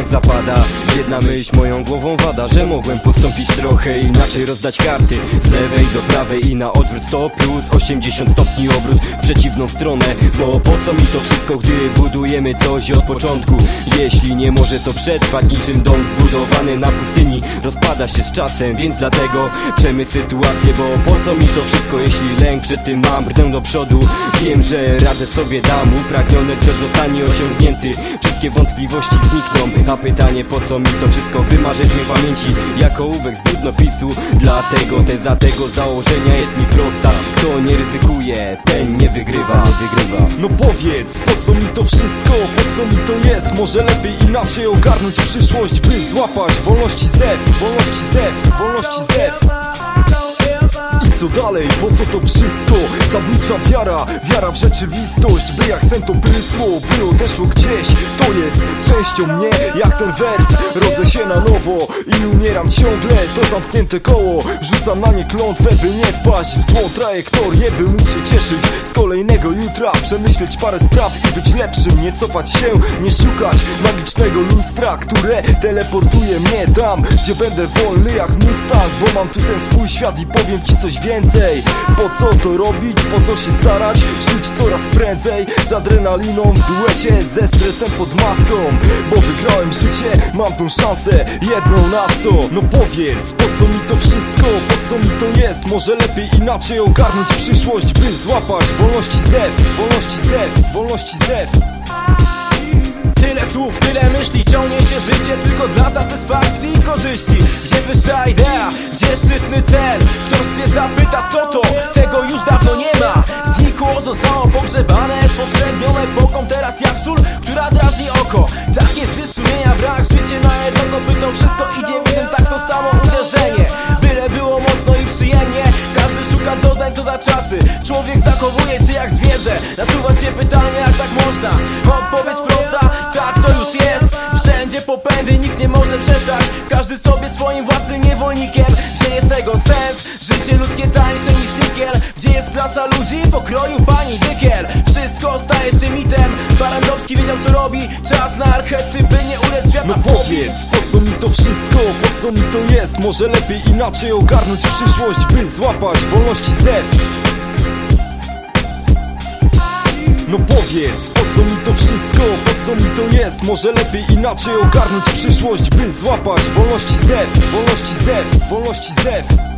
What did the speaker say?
jak zapada. Jedna myśl moją głową wada, że mogłem postąpić trochę inaczej, rozdać karty z lewej do prawej i na odwrót 100 plus 80 stopni obrót w przeciwną stronę. Bo po co mi to wszystko, gdy budujemy coś od początku? Jeśli nie może to przetrwać, niczym dom zbudowany na pustyni rozpada się z czasem, więc dlatego przemyśl sytuację. Bo po co mi to wszystko, jeśli lęk przed tym mam? Brnę do przodu, wiem, że radę sobie dam. Upragniony cel zostanie osiągnięty, wszystkie wątpliwości znikną. A pytanie, po co mi to wszystko, wymarzę z mej pamięci jako ołówek z brudnopisu. Dlatego teza tego założenia jest mi prosta: kto nie ryzykuje, ten nie wygrywa. No powiedz, po co mi to wszystko, po co mi to jest? Może lepiej inaczej ogarnąć przyszłość, by złapać wolności zew, wolności zew, wolności zew. I co dalej? Po co to wszystko? Zabójcza wiara, wiara w rzeczywistość, by jak sen to prysło, by odeszło gdzieś. To jest częścią mnie, jak ten wers. Rodzę się na nowo i umieram ciągle. To zamknięte koło, rzucam na nie klątwę, by nie wpaść w złą trajektorię, by móc się cieszyć z kolejnego jutra. Przemyśleć parę spraw i być lepszym, nie cofać się, nie szukać magicznego lustra, które teleportuje mnie tam, gdzie będę wolny jak Mustang. Bo mam tu ten swój świat i powiem ci coś więcej. Po co to robić? Po co się starać? Żyć coraz prędzej z adrenaliną w duecie, ze stresem pod maską. Bo wygrałem życie, mam tą szansę, jedną na 100. No powiedz, po co mi to wszystko? Po co mi to jest? Może lepiej inaczej ogarnąć przyszłość, by złapać wolności zew, wolności zew, wolności zew. Tyle słów, tyle myśli, ciągnie się życie tylko dla satysfakcji i korzyści. Gdzie wyższa idea, gdzie szczytny cel? Ktoś się zapyta, co to? Tego już dawno nie ma. Znikło, zostało pogrzebane z poprzednią epoką. Teraz jak sól, która drażni oko. Tak jest bez sumienia brak, życie na jedno kopyto. Wszystko idzie w jeden, tak to samo uderzenie. Byle było mocno i przyjemnie. Każdy szuka doznań, co za czasy. Człowiek zachowuje się jak zwierzę. Nasuwa się pytanie, jak tak można? Odpowiedź prosta, tak to już jest. Wszędzie popędy, nikt nie może przestać. Każdy sobie swoim własnym niewolnikiem. Gdzie jest tego sens? Życie ludzkie tańsze niż nikiel. Gdzie jest klasa ludzi pokroju pani Dykiel? Wszystko staje się mitem. Barandowski wiedział, co robi. Czas na archetypy, nie ulec świata. No powiedz, po co mi to wszystko? Po co mi to jest? Może lepiej inaczej ogarnąć przyszłość, by złapać wolności zew. No powiedz, po co mi to wszystko? Po co mi to jest? Może lepiej inaczej ogarnąć przyszłość, by złapać wolności zew, wolności zew, wolności zew.